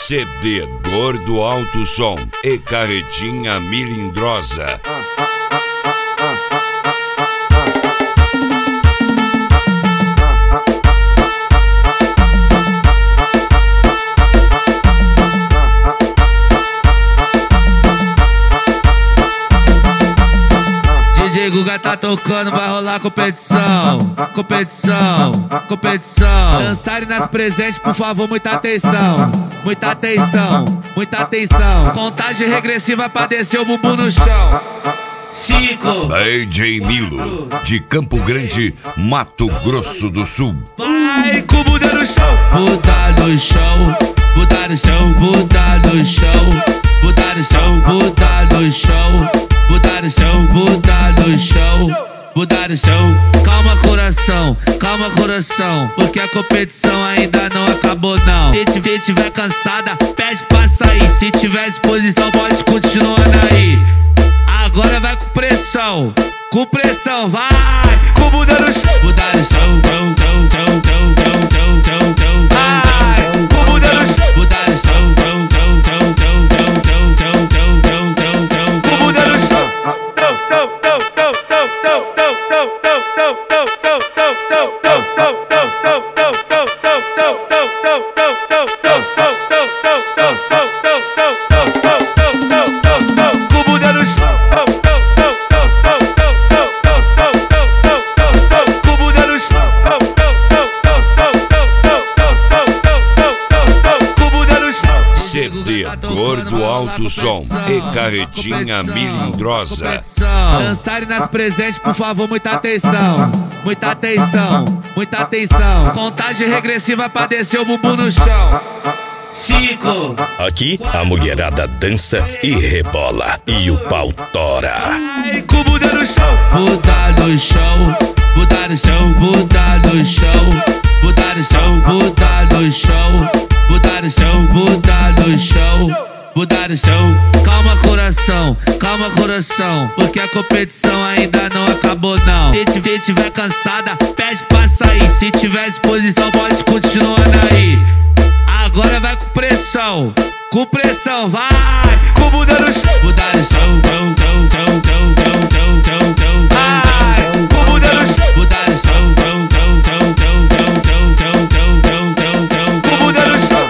Cededor do alto som e carretinha milindrosa. DJ Guga tá tocando, vai rolar competição. Competição, competição. Dançarem nas presentes, por favor, muita atenção. Muita atenção, muita atenção. Contagem regressiva pra descer o bumbum no chão. 5. DJ Nilo, de Campo Grande, Mato Grosso do Sul. Vai com o bunda no chão. Bunda no chão, bunda no chão, bunda no chão. Bunda no chão, bunda no chão. Bunda no chão, bunda no chão. Bunda no chão. Calma coração, porque a competição ainda não acabou não. Se tiver cansada, pede pra sair. Se tiver disposição, pode continuar aí. Agora vai com pressão, vai com bunda no chão. Bunda no chão, chão, chão, chão, chão, chão, chão, chão, chão. Vai com bunda no chão. Bunda no chão, chão, chão, chão, chão, chão, chão, chão, chão, chão, chão, chão. Com bunda no chão. Cededor do alto som e carretinha milindrosa. Dançarem nas presentes, por favor, muita atenção. Muita atenção, muita atenção. Contagem regressiva pra descer o bumbum no chão. 5. Aqui a mulherada dança e rebola e o pau tora. Vai com bunda no chão. Bunda no chão, bunda no chão, bunda no chão. Bunda no chão, bunda no chão. Bunda no chão, bunda no chão. Bunda no chão. Calma coração, porque a competição ainda não acabou não. Se tiver cansada, pede pra sair. Se tiver disposição, pode continuar aí. Agora vai com pressão, vai com bunda no chão. Bunda no chão, chão, chão, chão, chão, chão, chão, chão, chão. Vai com bunda no chão. Bunda no chão, chão, chão, chão, chão, chão, chão, chão, chão, chão, chão, chão. Com bunda no chão.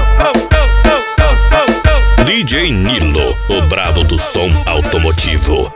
DJ Nilo, o brabo do som automotivo.